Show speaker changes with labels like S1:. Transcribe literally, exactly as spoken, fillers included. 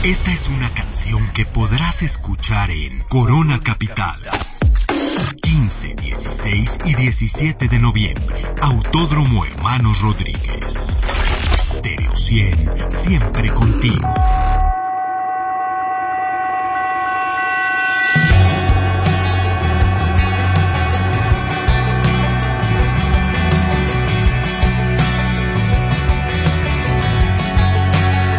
S1: Esta es una canción que podrás escuchar en Corona Capital. quince, dieciséis y diecisiete de noviembre. Autódromo Hermanos Rodríguez. Stereo cien, siempre contigo.